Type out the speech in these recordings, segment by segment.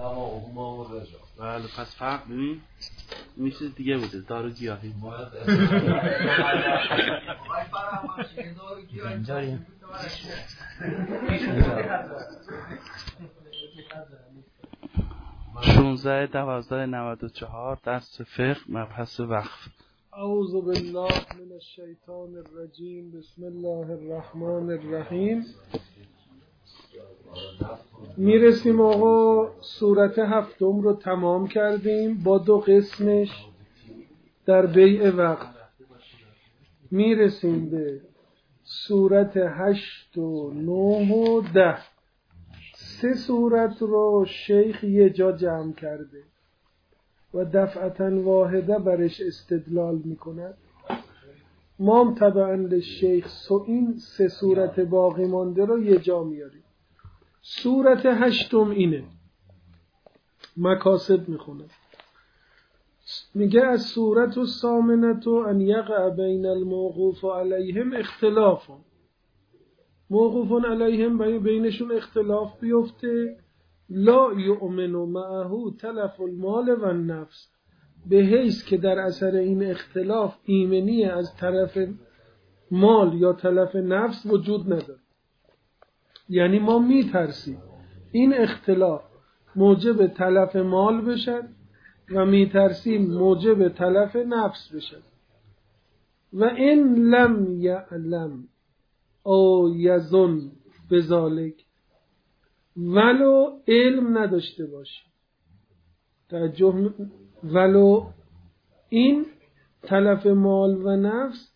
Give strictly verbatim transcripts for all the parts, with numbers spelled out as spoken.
بله پس فرق ببین این چیز دیگه بوده، دارو گیاهی. شانزده دوازده نود و چهار درس فقه مبحث وقف. اعوذ بالله من الشیطان الرجیم. بسم الله الرحمن الرحیم. میرسیم آقا سورت هفتم رو تمام کردیم با دو قسمش در بیع وقف. میرسیم به سورت هشت و نه و ده. سه سورت رو شیخ یه جا جمع کرده و دفعتا واحده برش استدلال میکند. ما هم طبعا شیخ سو این سه سورت باقی مانده رو یه جا میاریم. سورت هشتم اینه، مکاسب میخونه. میگه از سورت و سامنت و ان یقع بین الموقوف علیهم اختلاف، موقوفون علیهم بینشون اختلاف بیفته. لا یؤمن معه تلف المال و النفس، به حیث که در اثر این اختلاف ایمنی از طرف مال یا تلف نفس وجود نداره. یعنی ما میترسیم این اختلاف موجب تلف مال بشد و میترسیم موجب تلف نفس بشد. و این لم یعلم او یظن بذالک، ولو علم نداشته باشه. توجه، ولو این تلف مال و نفس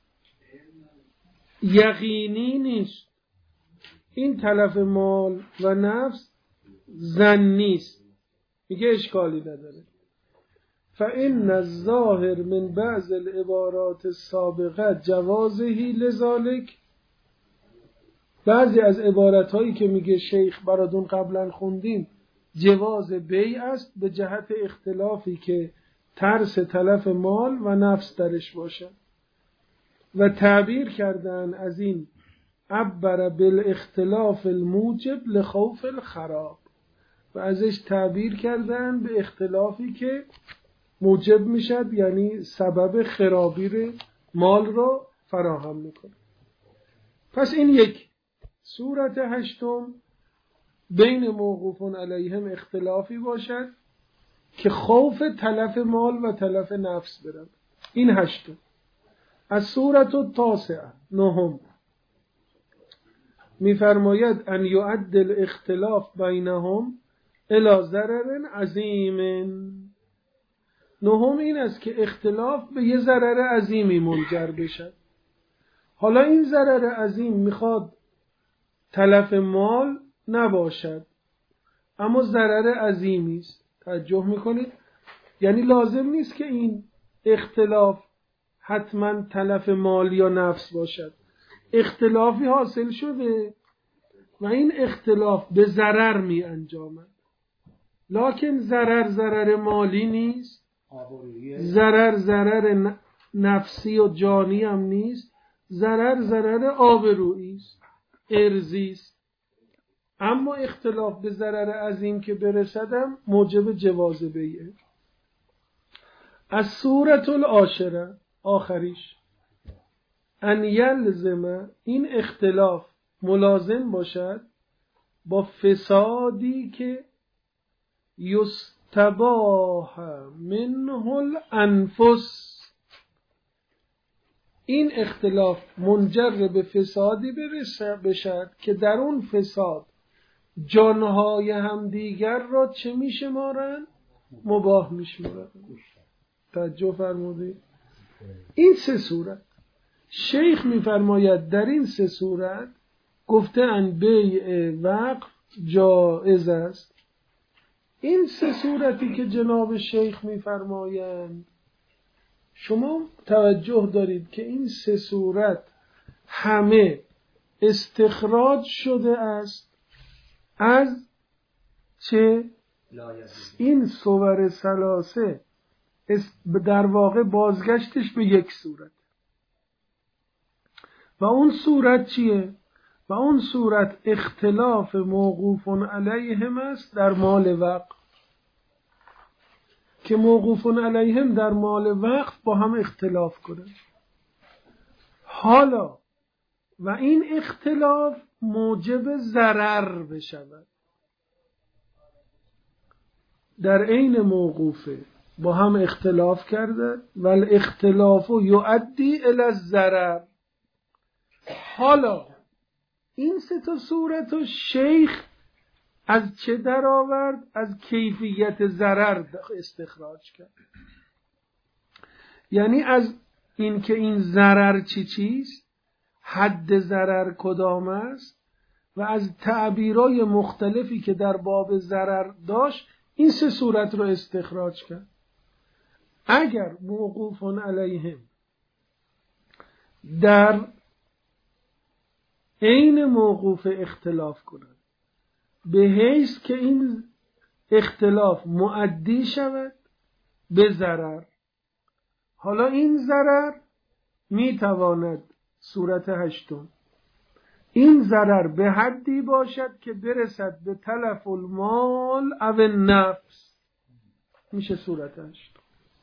یقینی نیست، این تلف مال و نفس ظنی است، میگه اشکالی نداره. فإن الظاهر من بعض العبارات السابقه جوازه لذالک، بعضی از عبارت هایی که میگه شیخ براتون قبلا خوندیم جواز بیع است به جهت اختلافی که ترس تلف مال و نفس درش باشه. و تعبیر کردن از این عبر بالاختلاف الموجب لخوف الخراب، و ازش تعبیر کردن به اختلافی که موجب میشد، یعنی سبب خرابی مال رو فراهم میکنه. پس این یک سورت هشتم بین موقوفون علیهم اختلافی باشد که خوف تلف مال و تلف نفس برد. این هشتم. از سورت التاسعه نهم میفرماید ان یعد الاختلاف بینهم الی ضرر عظیم. نهم این است که اختلاف به یه ضرر عظیمی منجر بشد. حالا این ضرر عظیم میخواد تلف مال نباشد، اما ضرر عظیمی است. توجه میکنید؟ یعنی لازم نیست که این اختلاف حتما تلف مال یا نفس باشد. اختلافی حاصل شده و این اختلاف به ضرر می انجامد، لکن ضرر ضرر مالی نیست، ضرر ضرر نفسی و جانی هم نیست، ضرر ضرر آبرویی است، ارضی است. اما اختلاف به ضرر عظیم که برسدم موجب جواز بیعه. از سورت العاشره آخریش ان یلزم، این اختلاف ملازم باشد با فسادی که یستباح منه الانفس، این اختلاف منجر به فسادی بشد که در اون فساد جانهای همدیگر را چه میشمارن؟ مباح میشمارن. توجه فرمودید؟ این سه صورت شیخ میفرماید در این سه صورت گفته ان بیع وقف جائز است. این سه صورتی که جناب شیخ میفرمایند شما توجه دارید که این سه صورت همه استخراج شده است از چه؟ این صور ثلاثه در واقع بازگشتش به یک صورت. و اون صورت چیه؟ و اون صورت اختلاف موقوف علیهم است در مال وقف. که موقوفون علیهم در مال وقف با هم اختلاف کنند. حالا و این اختلاف موجب ضرر بشود. در عین موقوفه با هم اختلاف کرده و الاختلاف یؤدی الی الضرر. حالا این سه تا صورت و شیخ از چه در آورد؟ از کیفیت ضرر استخراج کرد. یعنی از این که این ضرر چی چیست، حد ضرر کدام است و از تعبیرای مختلفی که در باب ضرر داشت این سه صورت رو استخراج کرد. اگر موقوفون علیهم در عین موقوف اختلاف کنند به حیث که این اختلاف مؤدی شود به ضرر، حالا این ضرر می تواند صورت هشتم این ضرر به حدی باشد که برسد به تلف المال او النفس، میشه صورت هشتم.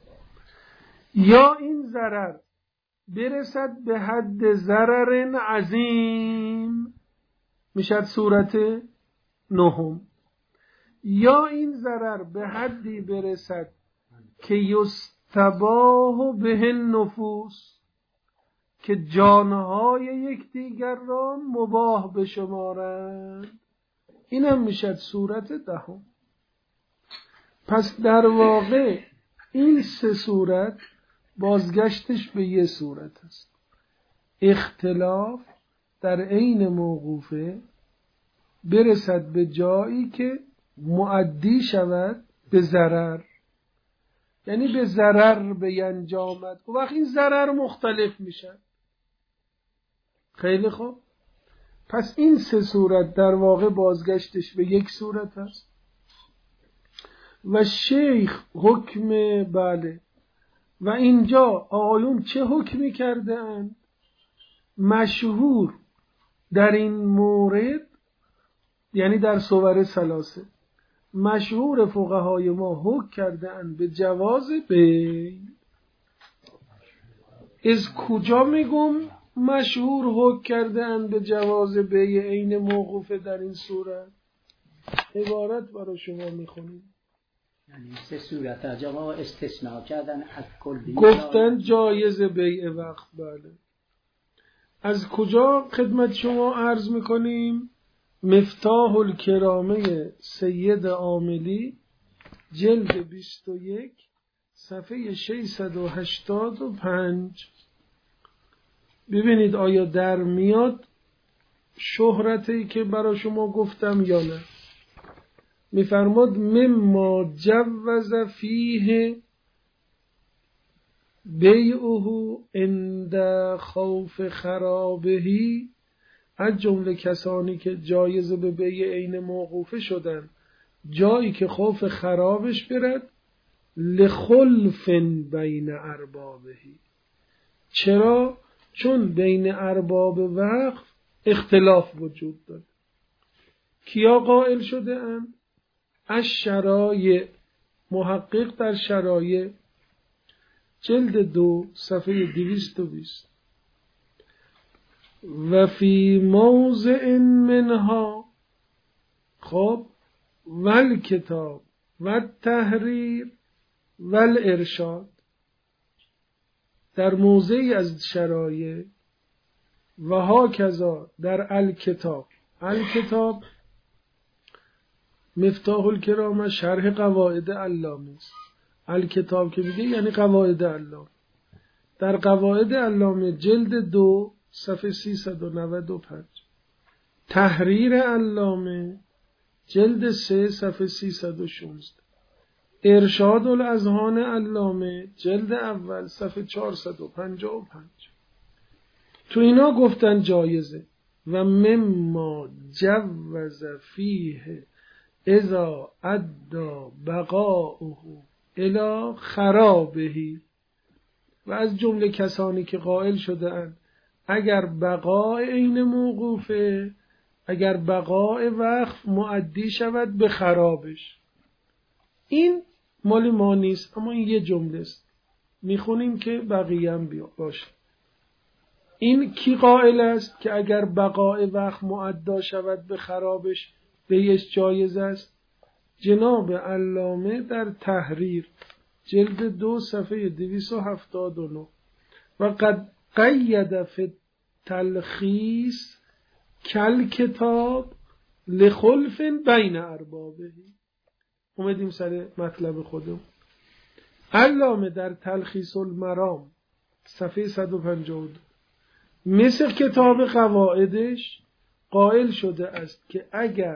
یا این ضرر برسد به حد ضرر عظیم، میشد صورت نهم. یا این ضرر به حدی برسد که یستباح به النفوس، که جانهای یکدیگر را مباح بشمارند، اینم میشد صورت دهم. پس در واقع این سه صورت بازگشتش به یه صورت است: اختلاف در عین موقوفه برسد به جایی که مؤدی شود به ضرر، یعنی به ضرر بینجامد. و وقت این ضرر مختلف میشه. خیلی خوب، پس این سه صورت در واقع بازگشتش به یک صورت است. و شیخ حکم بله و اینجا آقایون چه حکمی کرده اند؟ مشهور در این مورد، یعنی در صور ثلاثه، مشهور فقهای ما حکم کرده اند به جواز بی. از کجا میگم مشهور حکم کرده اند به جواز بی عین موقوفه در این صورت؟ عبارت برای شما میخونیم. یعنی سه صورت از جا استثناء کردن از کلی، گفتن جایز بیع وقت. بله. از کجا خدمت شما عرض میکنیم؟ مفتاح الکرامه سید عاملی جلد بیست و یک صفحه ششصد و هشتاد و پنج. ببینید آیا در میاد شهرتی که برای شما گفتم یا نه. میفرماد مما جوز فیه بیعه عند خوف خرابهی، از جمله کسانی که جایز به بیع عین موقوفه شدن جایی که خوف خرابش برد، لخلف بین اربابهی. چرا؟ چون بین ارباب وقف اختلاف وجود داره. کیا قائل شده اند؟ از شرایع، محقق در شرایع جلد دو صفحه دویست و بیست. و فی موضع منها، خب، ول کتاب و تحریر ول ارشاد، در موضعی از شرایع و ها کذا در الکتاب. الکتاب مفتاح الکرامه شرح قواعد علامه است. الکتاب که میگه یعنی قواعد علامه. در قواعد علامه جلد دو صفحه سیصد و نود و پنج. تحریر علامه جلد سه صفحه سیصد و شانزده. ارشاد الاذهان علامه جلد اول صفحه چهارصد و پنجاه و پنج. تو اینا گفتن جایزه. و مما جوز فیه اذا ادى بقاؤه الی خرابهی، و از جمله کسانی که قائل شده اند اگر بقاء عین موقوفه، اگر بقاء وقف مؤدی شود به خرابش. این مال ما نیست، اما این یه جمله است میخونیم که بقیه هم بیا باشه. این کی قائل است که اگر بقای وقت معدا شود به خرابش بیش جایز است؟ جناب علامه در تحریر جلد دو صفحه دویست و هفتاد و نه. و قد قید فی تلخیص کل کتاب لخلف بین اربابه. اومدیم سر مطلب خودم. علامه در تلخیص المرام صفحه صد و پنجاه و دو مثل کتاب قواعدش قائل شده است که اگر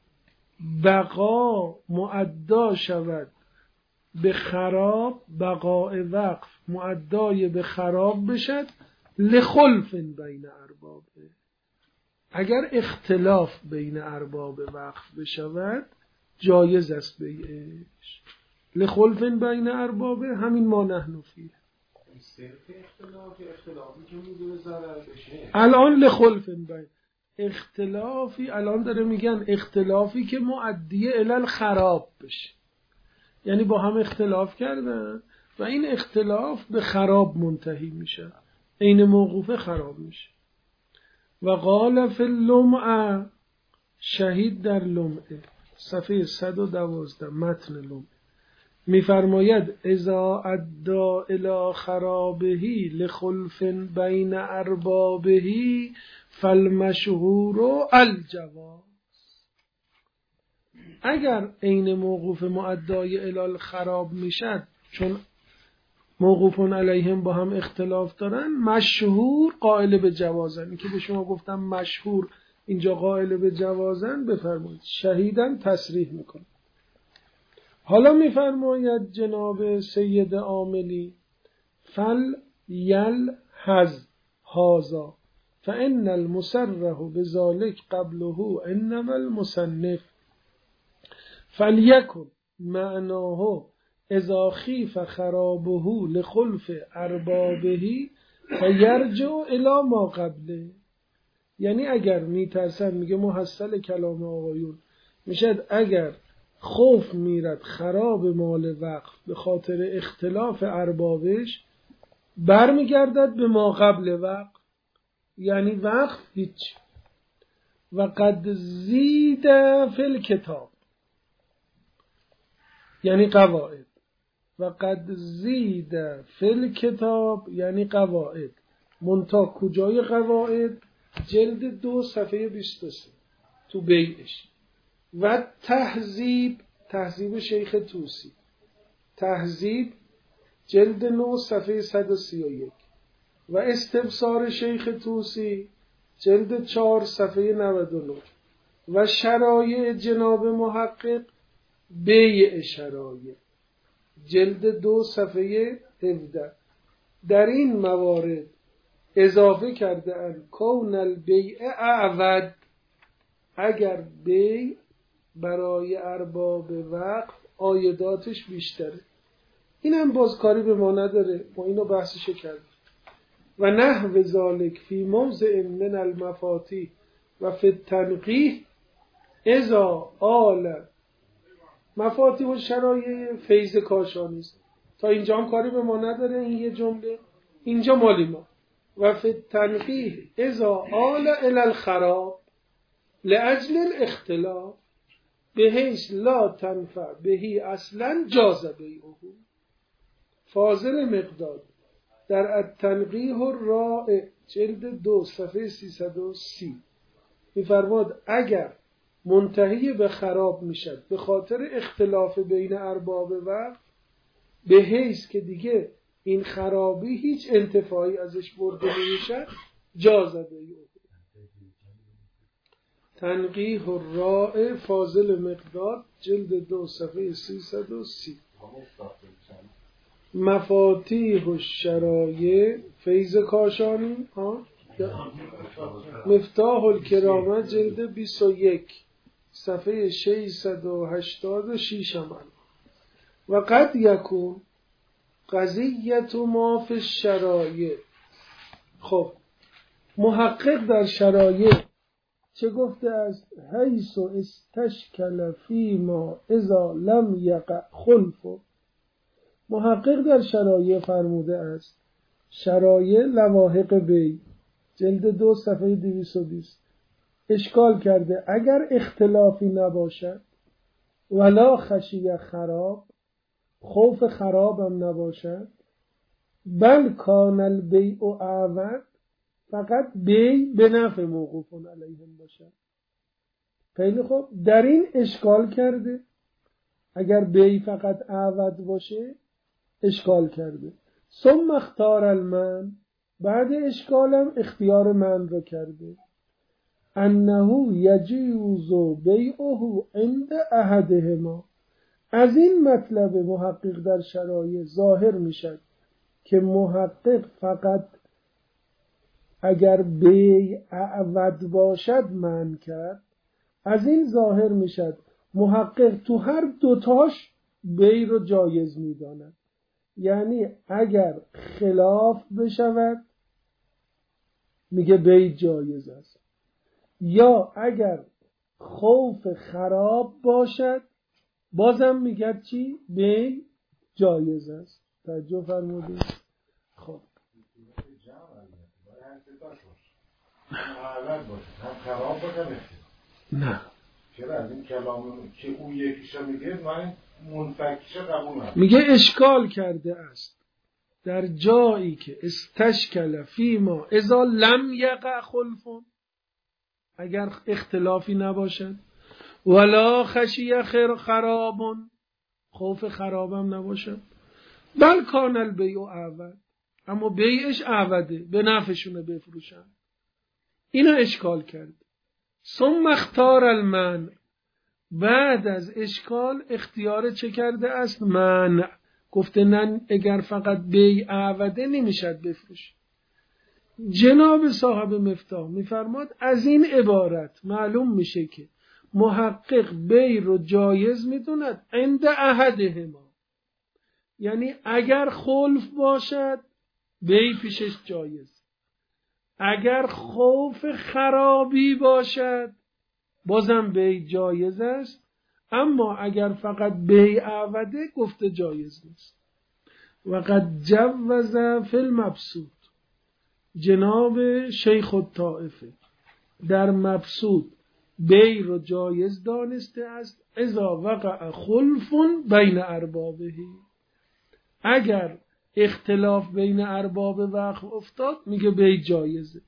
بقا معدا شود به خراب، بقای وقف معدای به خراب بشد لخلف بین اربابه، اگر اختلاف بین ارباب وقف بشود جایز است بیعش. لخلف بین اربابه همین ما نحن فیه. الان لخلف بین اختلافی الان داره میگن اختلافی که معدی الی خراب بشه، یعنی با هم اختلاف کردن و این اختلاف به خراب منتهی میشه، عین موقوفه خراب میشه. و قال فی اللمعه، شهید در لمعه صفحه صد و دوازده متن لمعه میفرماید اذا ادى الى خرابه لخلف بین اربابه فالمشهور الجواز. اگر عین موقوف معدای الی خراب میشد، چون موقوفون علیهم با هم اختلاف دارن، مشهور قائل به جوازن. این که به شما گفتم مشهور اینجا قائل به جوازن، بفرمایید شهیدن تصریح میکنه. حالا میفرماید جناب سید عاملی فل یل هز هازا فان المصرح بذلك قبله انما المصنف فلیکن معناه اذا خیف خرابه لخلف اربابه فیرجع الی ما قبله. یعنی اگر میترسن، میگه محصل کلام آقایون میشد اگر خوف میرد خراب مال وقف به خاطر اختلاف اربابش، برمیگردد به ما قبل وقف، یعنی وقف هیچ. و قد زید فی الکتاب یعنی قواعد، و قد زید فی الکتاب یعنی قواعد. منتها کجای قواعد؟ جلد دو صفحه بیست و سه تو بیعش. و تهذیب، تهذیب شیخ طوسی، تهذیب جلد نو صفحه صد و سی و یک. و استبصار شیخ طوسی جلد چهار صفحه نود و نه. و شرایع جناب محقق بیع شرایع جلد دو صفحه هفده. در این موارد اضافه کرده ان کون البیع اعود، اگر بیع برای ارباب وقف عایداتش بیشتره. این هم باز کاری به ما نداره، ما اینو بحثش کردیم. و نحو ذالک فی موضع من المفاتیح و فی التنقیح اذا آل مفاتیح و شرایع فیض کاشانی است. تا اینجا هم کاری به ما نداره، این یه جمله اینجا مالی ما. و فی التنقیح اذا آل الی الخراب لاجل الاختلاف بحیث لا تنفع بهی اصلا جاز بیعه. فاضل مقداد در التنقیح الرائع جلد دو صفحه سیصد و سی میفرماد اگر منتهی به خراب میشد به خاطر اختلاف بین ارباب وقف، به حیث که دیگه این خرابی هیچ انتفاعی ازش برده نمیشد، جاز بیعه. تنقیح الرائع فاضل مقداد جلد دو صفحه سیصد و سی. مفاتیح الشرایع فیض کاشانی ها مفتاح الکرامه جلد بیست و یک صفحه ششصد و هشتاد و شش. و قد یکون قضیت ما فی الشرایع. خب محقق در شرایع چه گفته است؟ حیث استشکل فیما اذا لم یقع خلف. محقق در شرایع فرموده است، شرایع لواحق بی، جلد دو صفحه دویست و بیست، اشکال کرده اگر اختلافی نباشد، ولا خشیه خراب، خوف خراب هم نباشد، بل کان البیع اعود، فقط بی به نفع موقوف علیهم باشد. خیلی خوب، در این اشکال کرده، اگر بی فقط اعود باشه اشکال کرده. ثم اختار المن، بعد اشکالم اختیار من رو کرده، انه یجوز بیعه عند احدهما. از این مطلب محقق در شرایع ظاهر میشد که محقق فقط اگر بیع اعود باشد من کرد. از این ظاهر میشد محقق تو هر دوتاش بیع رو جایز میداند. یعنی اگر خلاف بشود میگه بیع جایز است، یا اگر خوف خراب باشد بازم میگه چی؟ بیع جایز است. توجه فرمودید؟ خب نه چرا از این کلام که او یکیشا میگه من منفکیشا قبول ندارم. میگه اشکال کرده است در جایی که استشکل فیما اذا لم یقع خلف، اگر اختلافی نباشد، ولا خشیه خرابون، خوف خرابم نباشد، بل کان البیع اعود، اما بیعش اعوده، به نفعشونه بفروشن. اینا اشکال کرد. ثم اختار المنع، بعد از اشکال اختیار چه کرده است؟ منع. گفته نه، اگر فقط بیع اعوده نمیشد بفروش. جناب صاحب مفتاح میفرماد از این عبارت معلوم میشه که محقق بیع رو جایز میدوند عند احدهما، یعنی اگر خلف باشد بیع پیشش جایز، اگر خوف خرابی باشد بازم بیع جایز است، اما اگر فقط بیع اعوده گفته جایز نیست. و قد جوز فی المبسوط، جناب شیخ الطائفه در مبسوط بیع رو جایز دانسته است، اذا وقع خلف بین اربابه، اگر اختلاف بین ارباب وقف افتاد میگه بیع جایزه.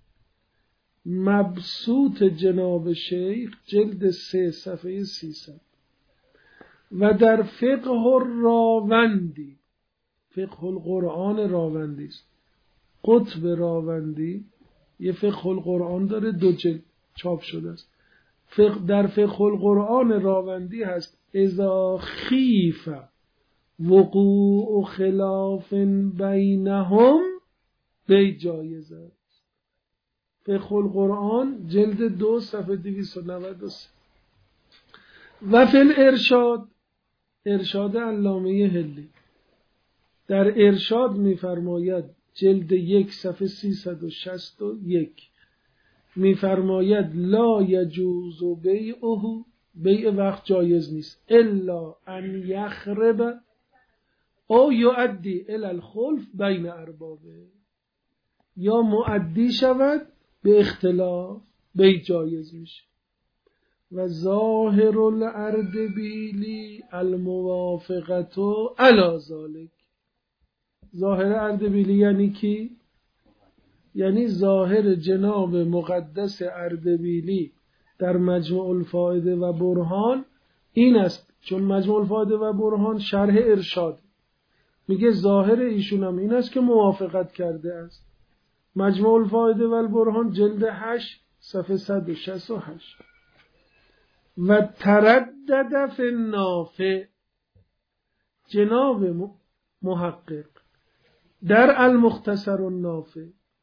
مبسوط جناب شیخ جلد سه صفحه سیصد. و در فقه الراوندی، فقه القرآن راوندی است، قطب راوندی یه فقه القرآن داره، دو جلد چاپ شده است. فقه در فقه القرآن راوندی هست اذا خیف وقوع خلاف بینهم بیع جایز است. فقه القرآن جلد دو صفحه دویست و نود و سه. و فی الارشاد، ارشاد علامه حلی در ارشاد میفرماید جلد یک صفحه سیصد و شصت و یک میفرماید لا یجوز بیعه، بیع وقت جایز نیست، الا ان یخرب او یؤدی الی الخلف بین اربابه، یا مؤدی شود به اختلاف بیع جایز میشه. و ظاهر الاردبیلی الموافقت علی ذلک، ظاهر اردبیلی یعنی کی؟ یعنی ظاهر جناب مقدس اردبیلی در مجموع الفائده و برهان این است، چون مجموع الفائده و برهان شرح ارشاد، میگه ظاهر ایشون هم این است که موافقت کرده است. مجموع الفائده و برهان جلد هشت صفحه صد و شصت و هشت. و تردد فی النافع، جناب محقق در المختصر النافع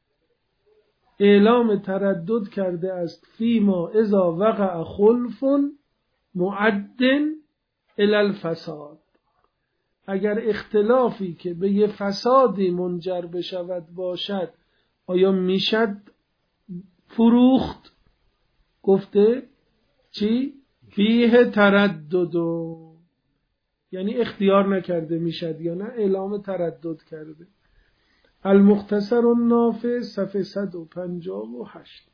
اعلام تردد کرده است فیما اذا وقع خلف معد الی الفساد، اگر اختلافی که به یه فسادی منجر بشود باشد آیا میشد فروخت؟ گفته چی؟ فیه ترددو، یعنی اختیار نکرده میشد یا نه اعلام تردد کرده. المختصر النافع صفحه صد و پنجاه و هشت.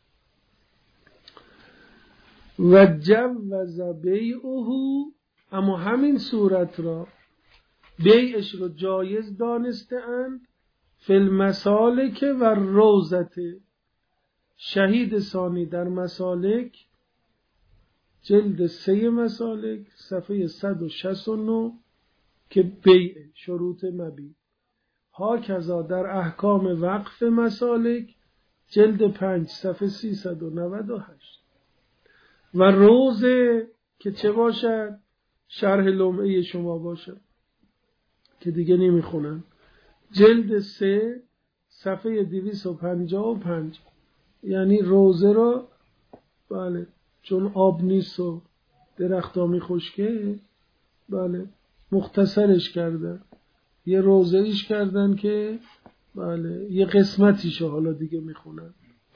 و جوز بیعه، اما همین صورت را بیعش رو جایز دانسته اند فی المسالک و روزت. شهید ثانی در مسالک جلد سه مسالک صفحه صد و شصت و نه که بیع شروط مبیع. ها کذا در احکام وقف مسالک جلد پنج صفحه سیصد و نود و هشت. و روزه که چه باشد؟ شرح لمعه شما باشد که دیگه نمیخونن، جلد سه صفحه دویست و پنجاه و پنج. یعنی روزه را بله چون آب نیست و درختامی خشکه بله مختصرش کردن، یه روزه ایش کردن که بله یه قسمتیشو حالا دیگه میخونن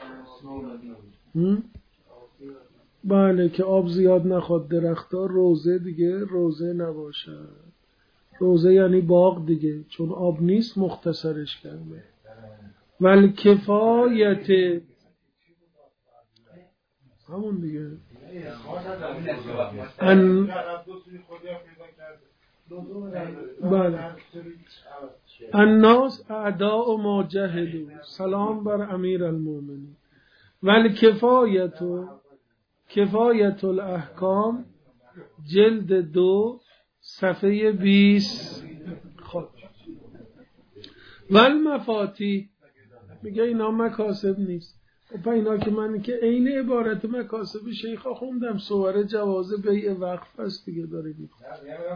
بله که آب زیاد نخواد درختا، روزه دیگه روزه نباشه. روزه یعنی باغ دیگه، چون آب نیست مختصرش کرده. ولی کفایت همون دیگه ان بله الناس اعداء ما جهلوا، سلام بر امیر المومنین. ولی کفایت کفایت الاحکام جلد دو صفحه بیست. خب والمفاتیح میگه اینا مکاسب نیست. خب اینا که من که عین عبارت مکاسب شیخا خوندم، صور جواز بیع وقف است دیگه داره میگه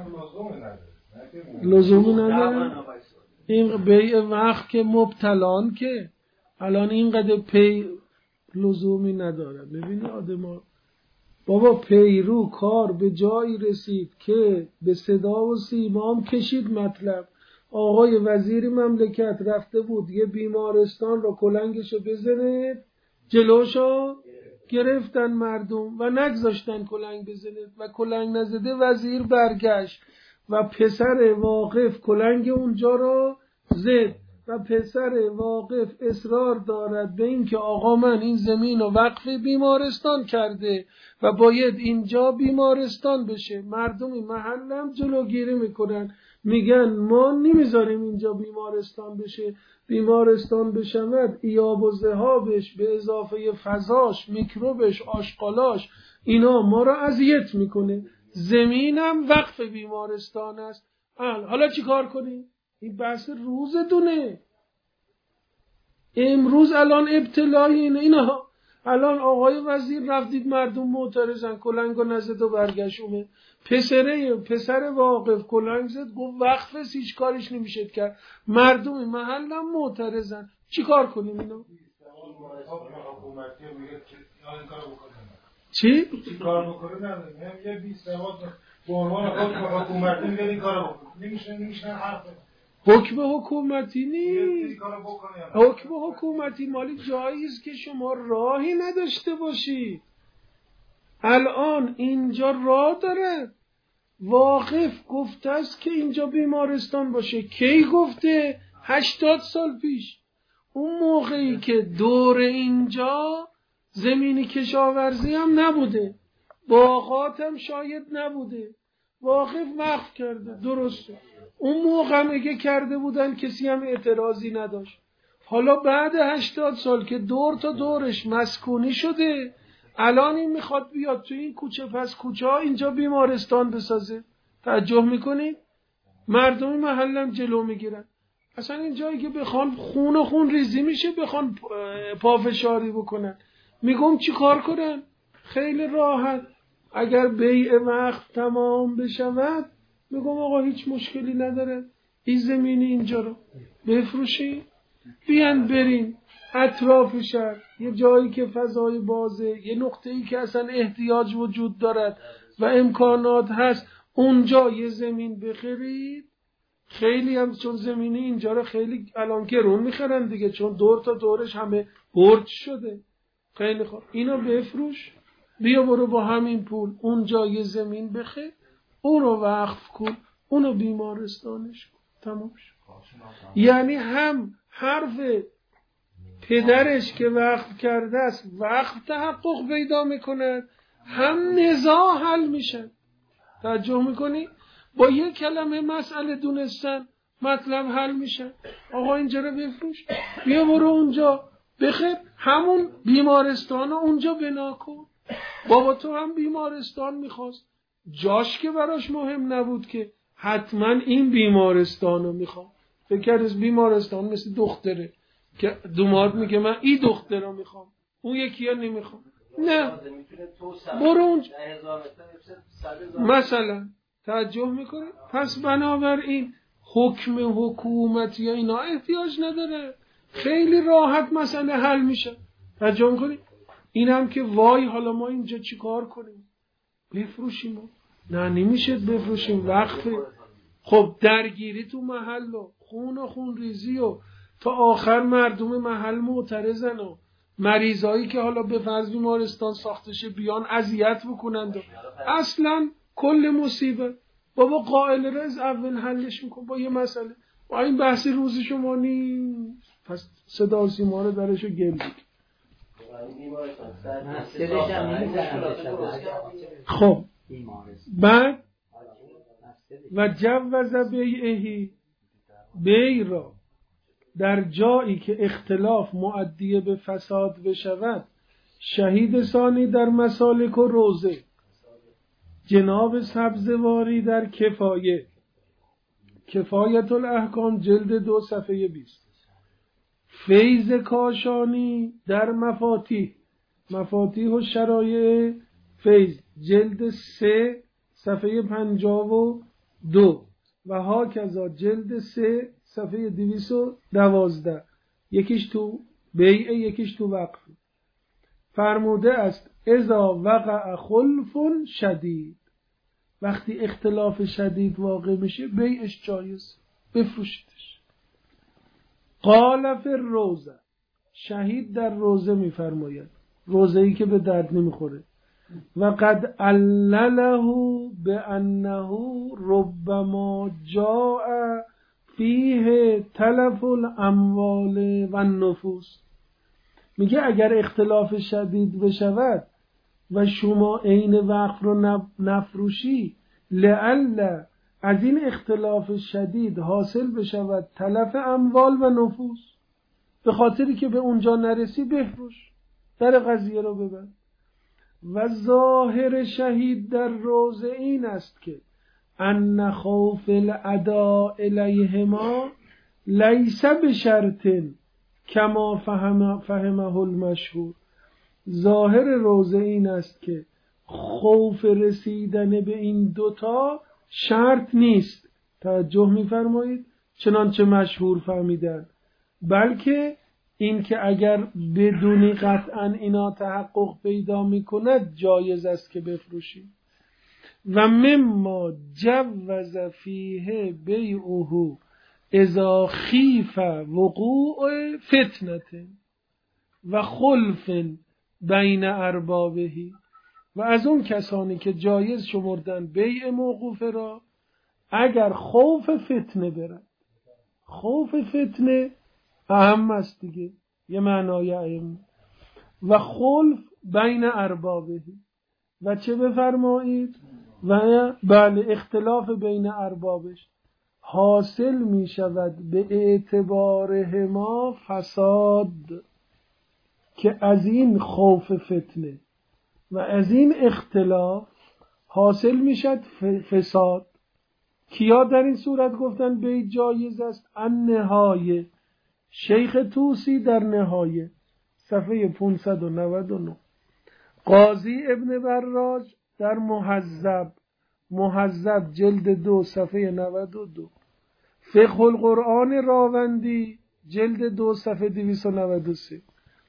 لزوم نداره. این بیع وقف که مبتلان که الان اینقدر پی لزومی نداره. ببینی آدم بابا پیرو کار به جایی رسید که به صدا و سیمام کشید مطلب. آقای وزیر مملکت رفته بود یه بیمارستان رو کلنگشو بزنه، جلوشو گرفتن مردم و نگذاشتن کلنگ بزنه و کلنگ نزده وزیر برگشت و پسر واقف کلنگ اونجا رو زد و پسر واقف اصرار دارد به این که آقا من این زمین رو وقف بیمارستان کرده و باید اینجا بیمارستان بشه. مردمی محلم جلوگیری میکنن، میگن ما نمیذاریم اینجا بیمارستان بشه. بیمارستان بشود ایاب و ذهابش به اضافه فضاش، میکروبش، آشغالاش اینا ما را اذیت میکنه. زمینم وقف بیمارستان است. حالا چی کار کنیم؟ این بحث روز دونه. امروز الان ابتلای اینه. اینا الان آقای وزیر رفتید مردم معترضن، کلنگو نزد و برگشومه. پسره پسر واقف کلنگ زد گفت وقف هیچ کارش نمیشه کرد. مردم محلم معترضن. چی کار کنیم اینا؟ چی؟ چی کار بکنه نداریم. یه بیست سواد به عنوان حکومتی میگه این کارو بکنه. نمیشه نمیشه حرف. حکم حکومتی نیست. حکم حکومتی مالی جایی است که شما راهی نداشته باشی. الان اینجا راه داره. واقف گفته است که اینجا بیمارستان باشه. کی گفته؟ هشتاد سال پیش. اون موقعی که دور اینجا زمینی کشاورزی هم نبوده، باغات هم شاید نبوده، واقف وقف کرده. درسته. اون موقع میگه کرده بودن کسی هم اعتراضی نداشت. حالا بعد هشتاد سال که دور تا دورش مسکونی شده، الان این میخواد بیاد تو این کوچه پس کوچه ها اینجا بیمارستان بسازه. توجه میکنید؟ مردم محلم جلو میگیرن. اصلا این جایی که بخوان خون و خون ریزی میشه، بخوان پافشاری بکنن. میگم چی کار کنن؟ خیلی راحت. اگر بیع وقت تمام بشود، میگم آقا هیچ مشکلی نداره، این زمینی اینجا رو بفروشی، بیان برین اطراف شهر یه جایی که فضای بازه، یه نقطه‌ای که اصلا احتیاج وجود دارد و امکانات هست، اونجا یه زمین بخرید. خیلی هم چون زمینی اینجا رو خیلی الان گرون میخرن دیگه، چون دور تا دورش همه برج شده. خیلی خوب اینو بفروش، بیا برو با همین پول اونجا یه زمین بخیر، اون رو وقف کن، اون رو بیمارستانش کن، تمام شد. یعنی هم حرف پدرش که وقف کرده است وقف تحقق پیدا میکند، هم نزاع حل میشن. توجه میکنی؟ با یک کلمه مسئله دونستن مطلب حل میشه. آقا اینجا رو بفروش، بیا برو اونجا بخیر، همون بیمارستان رو اونجا بنا کن. بابا تو هم بیمارستان میخواست، جاش که براش مهم نبود که حتما این بیمارستان رو میخوام. فکر از بیمارستان مثل دختره که دوماد میگه من این دختر رو میخوام، اون یکی ها نمیخوام. نه برو اونجا مثلا. توجه میکنی؟ پس بنابراین حکم حکومت یا اینا احتیاج نداره، خیلی راحت مسئله حل میشه. توجه میکنی؟ این هم که وای حالا ما اینجا چی کار کنیم؟ بفروشیم؟ نه نمیشه بفروشیم، وقفه. خب درگیری تو محل و خون و خون ریزی و تا آخر مردم محل معترضن و مریضایی که حالا به فرض بیمارستان ساخته شه بیان اذیت بکنند و اصلا کل مصیبت. بابا قائل رز اول حلش میکن با یه مسئله. و این بحثی روز شما نیست، پس صدا سیما رو درشو گل بید. خب بعد و جوز بیعهی، بی را در جایی که اختلاف مؤدی به فساد بشود، شهید ثانی در مسالک و روزه، جناب سبزواری در کفایه، کفایت الاحکام جلد دو صفحه بیست، فیض کاشانی در مفاتیح، مفاتیح و شرایع فیض جلد سه صفحه پنجاه و دو و هاکذا جلد سه صفحه دویست و دوازده، یکیش تو بیعه یکیش تو وقف. فرموده است اذا وقع خلف شدید، وقتی اختلاف شدید واقع میشه بیعش جایز، بفروشیدش. قال فی الروزه، شهید در روزه میفرماید، روزه ای که به درد نمیخوره. و قد علله بانه ربما جاء فیه تلف الاموال و النفوس، میگه اگر اختلاف شدید بشود و شما عین وقف رو نفروشی، لعل از این اختلاف شدید حاصل بشود تلف اموال و نفوس، به خاطری که به اونجا نرسی بفروش، در قضیه رو ببند. و ظاهر شهید در روزه این است که ان خوف الاداء الیهما لیس بشرط کما فهم فهمه المشهور. ظاهر روزه این است که خوف رسیدن به این دوتا شرط نیست. توجه می‌فرمایید؟ چنانچه مشهور فهمیدن، بلکه این که اگر بدونی قطعا اینا تحقق پیدا میکند جایز است که بفروشی. و مما جوز فیه بیعه اذا خیف وقوع فتنه و خلف بین اربابهی، و از اون کسانی که جایز شمردن بیع موقوفه را اگر خوف فتنه برد. خوف فتنه اهم است دیگه، یه معنای اهم. و خلف بین اربابهی، و چه بفرمایید؟ و بله اختلاف بین اربابش حاصل می شود به اعتبارهما فساد، که از این خوف فتنه و از این اختلاف حاصل می شد فساد. کیا در این صورت گفتن به جایز است؟ النهایه، شیخ توسی در نهایه صفحه پانصد و نود و نه، قاضی ابن براج در مهذب، مهذب جلد دو صفحه نود و دو، فقه القرآن راوندی جلد دو صفحه دویست و نود و سه،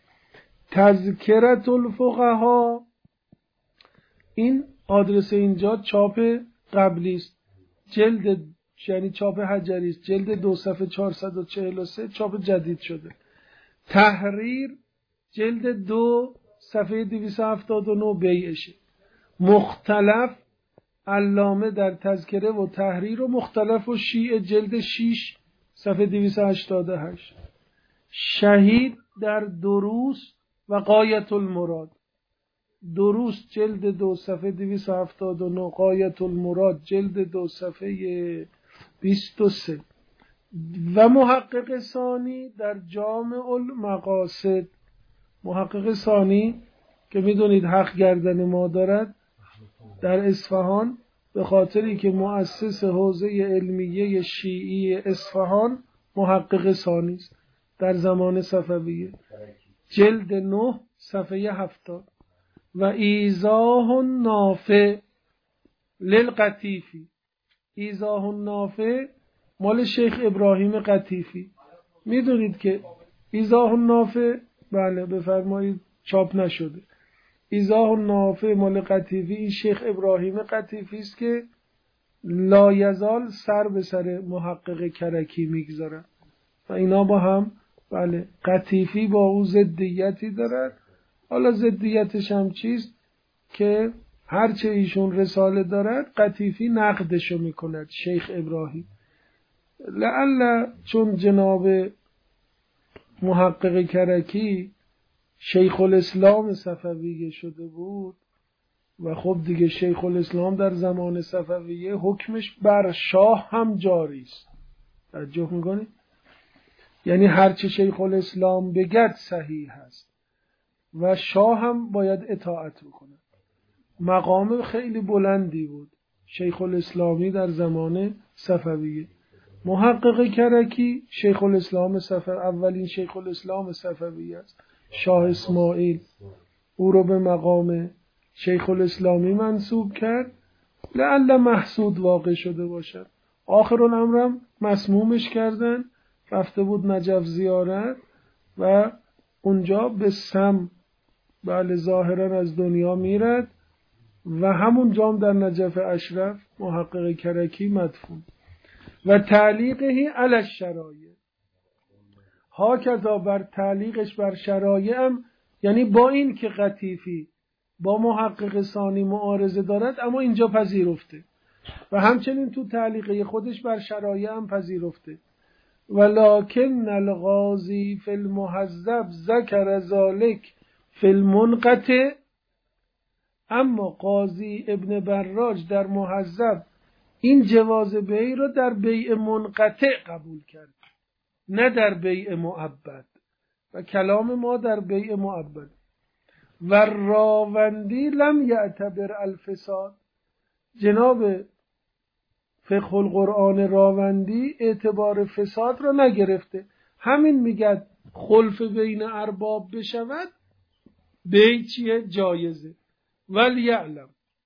تذکرة الفقها، این آدرس اینجا چاپ قبلی است، جلد یعنی چاپ حجری است، جلد دو صفحه چهارصد و چهل و سه چاپ جدید شده. تحریر جلد دو صفحه دویست و هفتاد و نه بیعشه. مختلف علامه در تذکره و تحریر و مختلف و شیعه جلد شش صفحه دویست و هشتاد و هشت. شهید در دروس و غایت المراد، دروس جلد دو صفحه دویست و هفتاد و نه، غایت المراد جلد دو صفحه بیست و سه. و محقق ثانی در جامع المقاصد، محقق ثانی که میدونید حق گردن ما دارد در اصفهان، به خاطری که مؤسس حوزه علمیه شیعی اصفهان محقق ثانی است در زمان صفویه، جلد نه صفحه هفتاد. و ایضاح نافع للقطیفی، ایضاح نافع مال شیخ ابراهیم قطیفی. میدونید که ایضاح نافع، بله بفرمایید، چاپ نشده. ایضاح نافع مال قطیفی، این شیخ ابراهیم قطیفی است که لایزال سر به سر محقق کرکی میگذارن و اینا با هم، بله، قطیفی با او ضدیتی دارد. حالا ضدیتش هم چیست که هرچه ایشون رساله دارد قطیفی نقدشو میکند شیخ ابراهیم. لعل چون جناب محقق کرکی شیخ الاسلام صفویه شده بود و خب دیگه شیخ الاسلام در زمان صفویه حکمش بر شاه هم جاری است. توجه میکنید؟ یعنی هرچه شیخ الاسلام بگد صحیح هست و شاه هم باید اطاعت بکنه. مقام خیلی بلندی بود شیخ الاسلامی در زمان صفویه. محقق کرکی شیخ الاسلام صفوی، اولین شیخ الاسلام صفویه است، شاه اسماعیل او رو به مقام شیخ الاسلامی منصوب کرد. لعل محسود واقع شده باشد. آخر الامرم مسمومش کردن، رفته بود نجف زیارت و اونجا به سم، بله، ظاهرا از دنیا میرد و همون جام در نجف اشرف محقق کرکی مدفون. و تعلیقهی علی الشرایع، ها کذا بر تعلیقش بر شرایع هم، یعنی با این که قطیفی با محقق ثانی معارضه دارد اما اینجا پذیرفته و همچنین تو تعلیقه خودش بر شرایع هم پذیرفته. ولکن الغازی فی المهذب ذکر ذلک فی المنقطع، اما قاضی ابن براج در مهذب این جواز بیع رو در بیع منقطع قبول کرد، نه در بیع معبد، و کلام ما در بیع معبد. و راوندی لم یعتبر الفساد، جناب فقه القرآن راوندی اعتبار فساد را نگرفته، همین میگه خلف بین ارباب بشود بیع چیه؟ جایزه. ولیعلم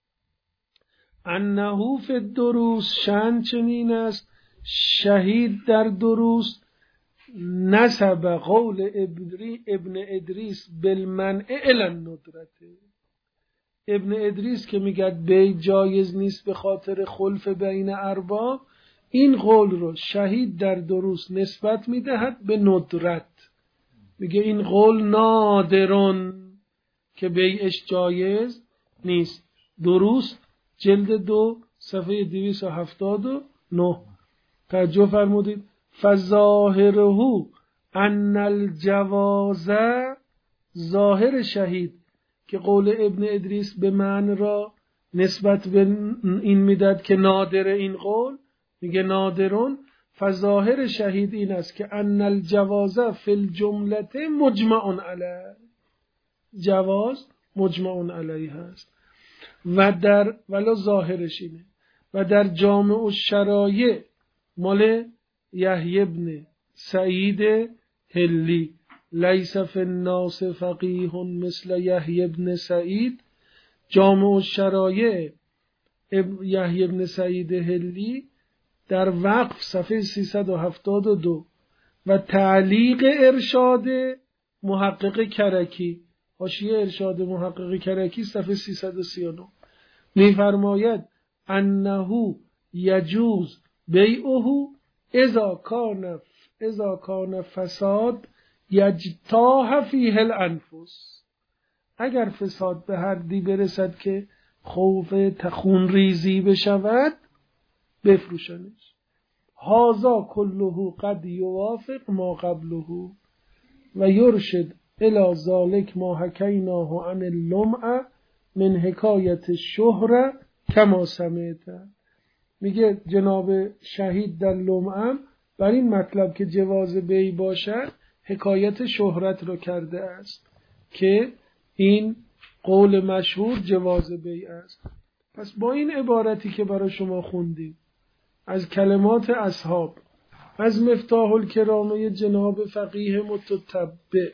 انه فی الدروس، شأن چنین است شهید در دروس نسب قول ابن ادریس بالمنع الی الندرة. ابن ادریس که میگه بیع جایز نیست به خاطر خلف بین ارباب، این قول رو شهید در دروس نسبت میدهد به ندرت، میگه این قول نادرون که بیعش جایز نیست. دروس جلد دو صفحه دویست و هفتاد و نه. توجه فرمودید. فظاهره ان الجواز، ظاهر شهید که قول ابن ادریس به من را نسبت به این میداد که نادر، این قول میگه نادرون، فظاهر شهید این است که ان الجواز فی الجمله مجمع علیه، جواز مجمع علیه هست. و در ولا ظاهرش اینه. و در جامع الشرایع مال یحیی ابن سعید هلی، لیس فی الناس فقیه مثل یحیی ابن سعید، جامع الشرایع یحیی ابن سعید هلی در وقف صفحه سیصد و هفتاد و دو. و تعلیق ارشاد محقق کرکی، حاشیه ارشاد محقق کرکی صفحه سیصد و سی و نه، می‌فرماید انه یجوز بیعه اذا کان اذا کان فساد یجتاح فیه الانفس، اگر فساد به حدی برسد که خوف تخون ریزی بشود بفروشنش. هازا کله قد یوافق ما قبله و یرشد الی ذالک ما حکیناه عن اللمع من حکایت شهره کما سمعت. میگه جناب شهید در لمعم بر این مطلب که جواز بی باشد حکایت شهرت رو کرده است که این قول مشهور جواز بی است. پس با این عبارتی که برای شما خوندیم از کلمات اصحاب، از مفتاح الکرامه جناب فقیه متتبع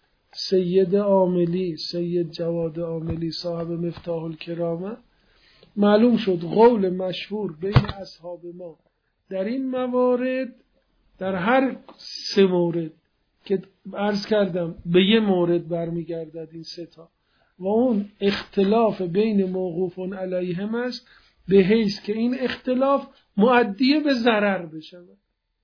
سید عاملی، سید جواد عاملی صاحب مفتاح الکرامه، معلوم شد قول مشهور بین اصحاب ما در این موارد، در هر سه مورد که عرض کردم به یه مورد برمیگردد این سه تا، و اون اختلاف بین موقوفون علیهم است به حیث که این اختلاف مؤدی به ضرر بشود.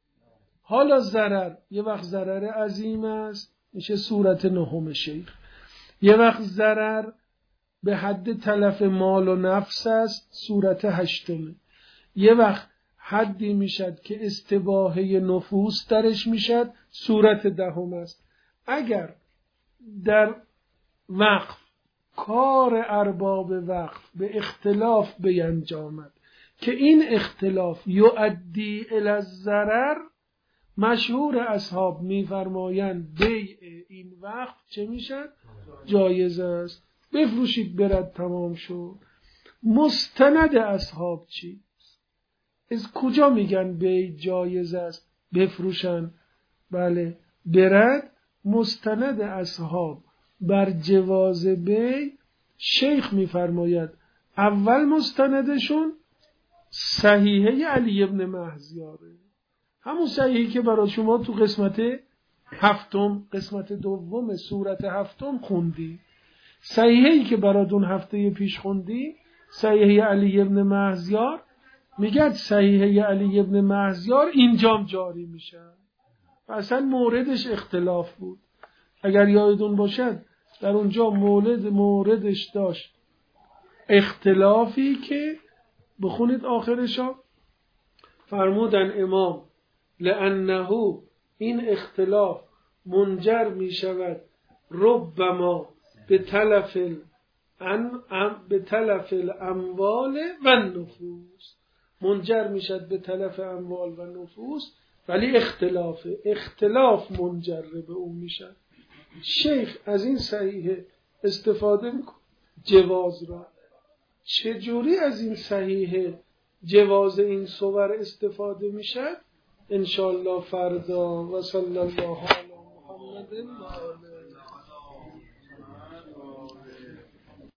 حالا ضرر یه وقت ضرر عظیم است میشه صورت نهم شیخ، یه وقت ضرر به حد تلف مال و نفس است صورت هشتمه، یه وقت حدی میشد که استباحه نفوس درش میشد صورت دهم است. اگر در وقف کار ارباب وقف به اختلاف بینجامد که این اختلاف یؤدی الی الضرر، مشهور اصحاب میفرمایند بیع این وقف چه میشد؟ جایز است، بفروشید برد تمام شد. مستند اصحاب چی؟ از کجا میگن بیع جایز است بفروشن بله برد؟ مستند اصحاب بر جواز بیع شیخ میفرماید اول مستندشون صحیحه علی ابن مهزیاره، همون صحیحی که برای شما تو قسمت هفتم قسمت دوم سورت هفتم خوندی، صحیحی که براتون هفته پیش خوندی صحیحه علی ابن مهزیار، میگه صحیحه علی ابن مهزیار اینجام جاری میشه. اصلا موردش اختلاف بود، اگر یادتون باشد در اونجا مورد موردش داشت اختلافی که بخونید آخرشا فرمودن امام لأنه این اختلاف منجر می شود ربما به تلف الان به تلف الاموال و النفوس، منجر می شود به تلف اموال و نفوس، ولی اختلاف اختلاف منجر به اون می شود. شیخ از این صحیح استفاده میکنه جواز را. چجوری از این صحیح جواز این صور استفاده میشه؟ انشاءالله فردا. و صلی الله علیه